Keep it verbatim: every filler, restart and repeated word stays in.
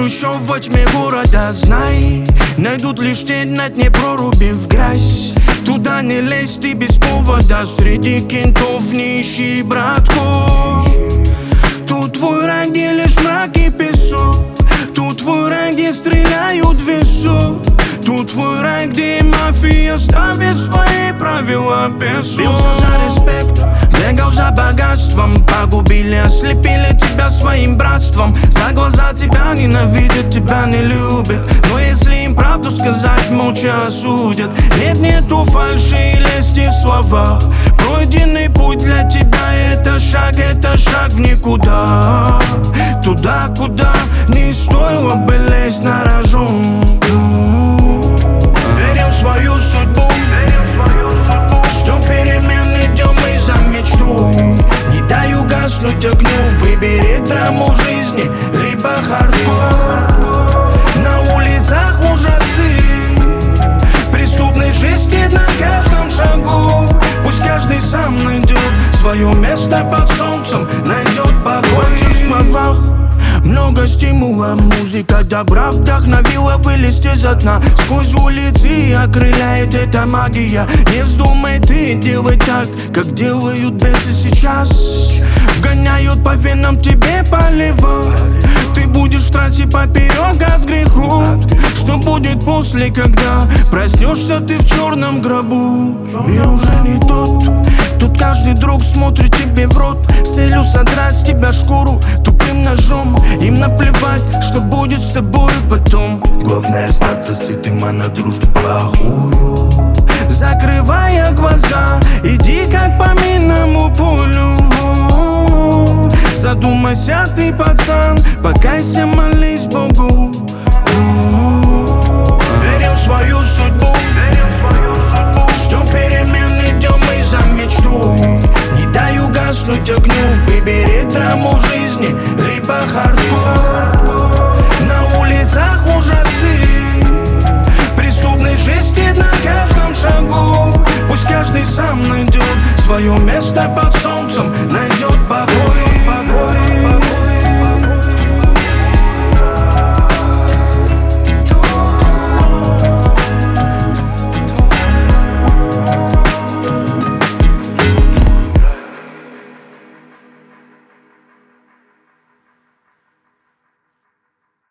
Хрущев во тьме города, знай, найдут лишь тень на дне проруби в грязь. Туда не лезь ты без повода, среди кентов не ищи братку. Тут твой рай, где лишь мрак и песок. Тут твой рай, где стреляют в висок. Тут твой рай, где мафия ставит свои правила без. Бился за респект, бегал за богатством. Погубили, ослепили тебя своим братством. За глаза тебя ненавидят, тебя не любят. Но если им правду сказать, молча осудят. Нет, нету фальши и лести в словах. Пройденный путь для тебя это шаг, это шаг в никуда. Туда, куда не стоило бы лезть на рожон. Верим в свою судьбу, ждем перемен, идем мы за мечту. Не дай угаснуть огню, выбери драму жизни, либо хардкор. На улицах ужасы, преступной жести на каждом шагу. Пусть каждый сам найдет свое место под солнцем, найдет покой в словах. Много стимула, музыка добра вдохновила вылезть из окна. Сквозь улицы окрыляет эта магия. Не вздумай ты делать так, как делают бесы сейчас. Вгоняют по венам тебе полива. Ты будешь в трассе поперек от греху. Что будет после, когда проснешься ты в черном гробу? Я уже не тот. Тут каждый друг смотрит тебе в рот с целью содрать с тебя шкуру тупым ножом. Им наплевать, что будет с тобой потом. Главное остаться сытым, а на дружбу плохую. Закрывая глаза, иди как по минному полю. Задумайся ты, пацан, покайся, молись Богу. Верим в свою судьбу, ждем перемен, идем мы за мечту. Не дай угаснуть огню, выбери драму жизни, либо хардкор. На улицах ужасы, преступной жести на каждом шагу. Пусть каждый сам найдет свое место под солнцем, найдет покой.